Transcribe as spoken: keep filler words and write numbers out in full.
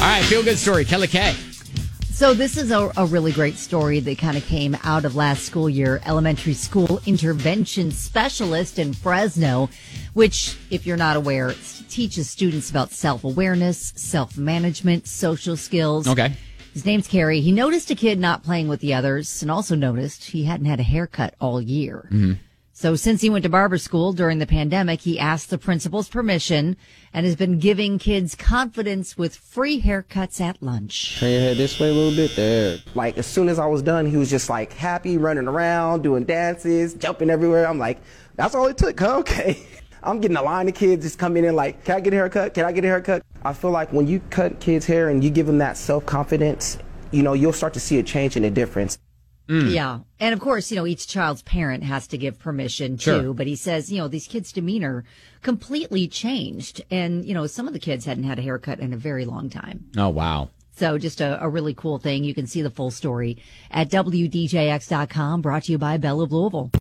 right, feel good story, Kelly K. So this is a, a really great story that kind of came out of last school year. Elementary school intervention specialist in Fresno, which, if you're not aware, teaches students about self-awareness, self-management, social skills. Okay. His name's Kerry. He noticed a kid not playing with the others and also noticed he hadn't had a haircut all year. Mm-hmm. So since he went to barber school during the pandemic, he asked the principal's permission and has been giving kids confidence with free haircuts at lunch. Turn your head this way a little bit there. Like, as soon as I was done, he was just like happy, running around, doing dances, jumping everywhere. I'm like, that's all it took, huh? Okay. I'm getting a line of kids just coming in like, can I get a haircut? Can I get a haircut? I feel like when you cut kids' hair and you give them that self-confidence, you know, you'll start to see a change and a difference. Mm. Yeah. And of course, you know, each child's parent has to give permission too. Sure. But he says, you know, these kids' demeanor completely changed. And, you know, some of the kids hadn't had a haircut in a very long time. Oh, wow. So just a, a really cool thing. You can see the full story at W D J X dot com, brought to you by Bell of Louisville.